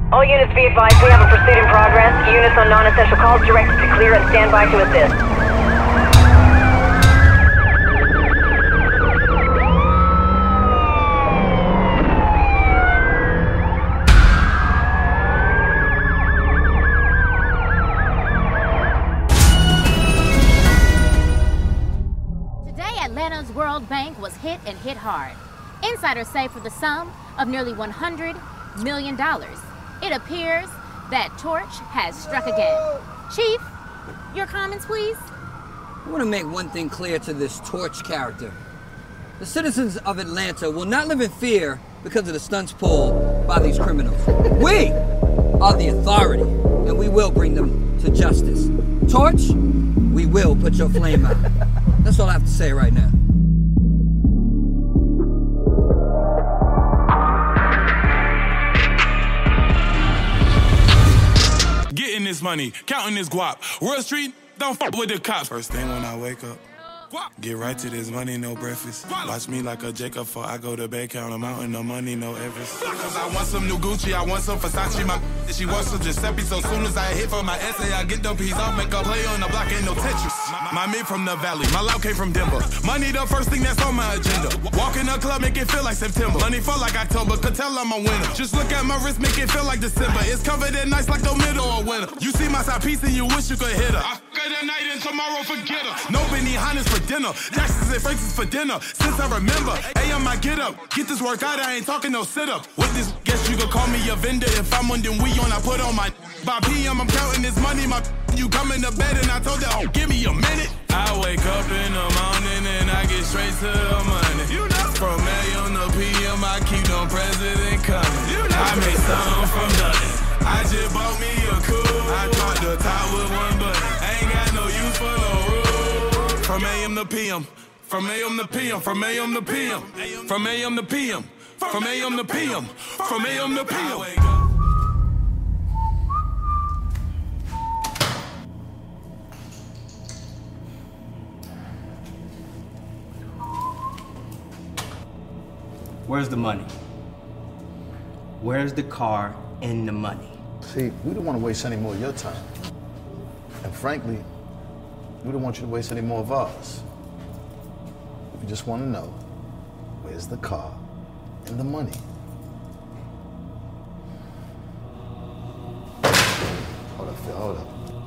All units be advised, we have a pursuit in progress. Units on non-essential calls directed to clear and stand by to assist. Today, Atlanta's World Bank was hit and hit hard. Insiders say for the sum of nearly $100 million. It appears that torch has struck again. Chief, your comments, please? I want to make one thing clear to this torch character. The citizens of Atlanta will not live in fear because of the stunts pulled by these criminals. We are the authority, and we will bring them to justice. Torch, we will put your flame out. That's all I have to say right now. Getting this money, counting this guap. Wall Street, don't fuck with the cops. First thing when I wake up, get right to this money, no breakfast. Watch me like a Jacob before I go to bed, count a mountain, no money, no Everest. Cause I want some new Gucci, I want some Versace, my she wants some Giuseppe. So soon as I hit for my essay, I get them peas off, make a play on the block, ain't no Tetris. My mid from the valley, my loud came from Denver. Money the first thing that's on my agenda. Walk in the club, make it feel like September. Money fall like October, could tell I'm a winner. Just look at my wrist, make it feel like December. It's covered in nice like the middle of winter. You see my side piece and you wish you could hit her. I fuck her tonight and tomorrow forget her. No Benihana's for dinner, Jackson's and Frank's for dinner. Since I remember, hey, I might get up. Get this work out, I ain't talking no sit-up. With this, guess you could call me a vendor. If I'm on, then we on, I put on my. By PM, I'm counting this money, my. You come in the bed and I told her, oh, give me a minute. I wake up in the morning and I get straight to the money. You know. From AM to PM, I keep no president coming. You know. I made something from nothing. I just bought me a coupe. I dropped the top with one button. Ain't got no use for no rule. From AM to PM, from AM to PM, from AM to PM, from AM to PM, from AM to PM, from AM to PM. Where's the money? Where's the car and the money? See, we don't want to waste any more of your time. And frankly, we don't want you to waste any more of ours. We just want to know, where's the car and the money? Hold up, Phil, hold up.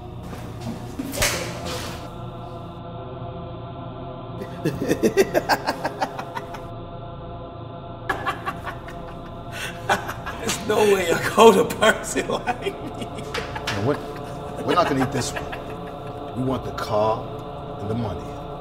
There's no way I go to person like me. No, we're not gonna eat this one. We want the car and the money.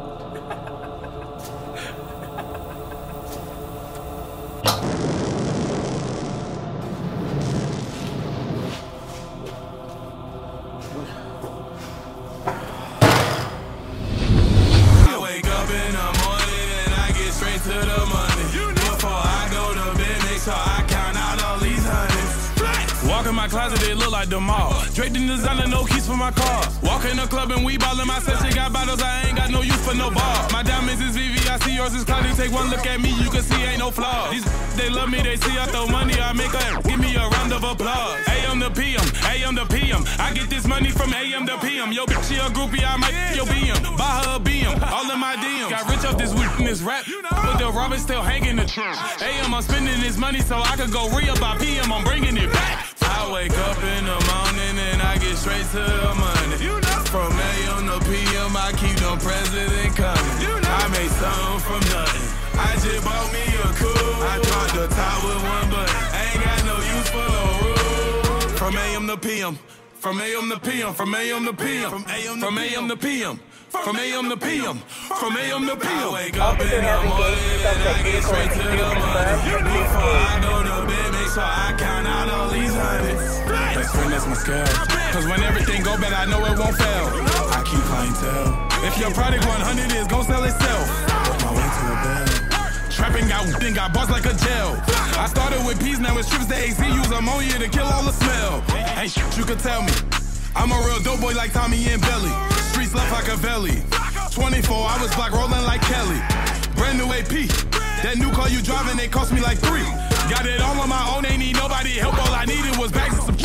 I wake up in the morning and I get straight to the money. Before I go to bed, make sure I count out all these hundreds. Walk in my closet, they look like the mall. Draped in designer, no keys for my car. Walk in the club and we ballin' my section. Got bottles, I ain't got no use for no ball. My diamonds is VVIC, yours is cloudy. Take one look at me, you can see ain't no flaws. These they love me, they see I throw money, I make her give me a round of applause. AM to PM, AM to PM. I get this money from AM to PM. Yo, bitch, she a groupie, I might yo BM. Buy her a BM, all in my DMs. Got rich off this week in this rap, but the rubber still hanging the trunk. AM, I'm spending this money so I could go real. By PM, I'm bringing it back. I wake up in the morning and I get straight to the money. From AM to PM, I keep no president coming. I made something from nothing. I just bought me a coupe. I dropped the top with one button. Ain't got no use for no rule. From AM to PM, from AM to PM, from AM to PM, from AM to PM, from AM to PM, from AM to PM. I wake up in the morning and I get straight to the money. Before I go to bed, make sure I count out all these hundreds. Best friend, that's my scale. Cause when everything go bad, I know it won't fail. I keep clientele. If your product 100 is gon' sell itself. Work my way to the bell. Trapping got boss like a jail. I started with peas, now it's trips to AC. Use ammonia to kill all the smell. Ain't shit you could tell me. I'm a real dope boy like Tommy and Belly. Streets left like a belly. 24 hours block rolling like Kelly. Brand new AP. That new car you driving, they cost me like 3. Got it all on my own, ain't need nobody help. All I needed was bags and some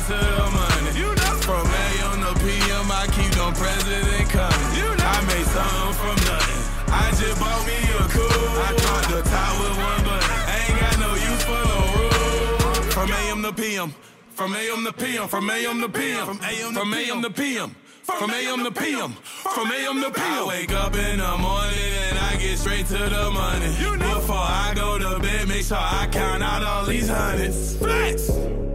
to the money. You know, from AM to PM, I keep them president coming. You know, I made something from nothing. I just bought me a coupe. I dropped the top with one button. I ain't got no use for no rule. From AM to PM, from AM to PM, from AM to PM, from AM to PM. From AM to PM, from AM to PM. I wake up in the morning and I get straight to the money. Before I go to bed, make sure I count out all these hundreds. Flex!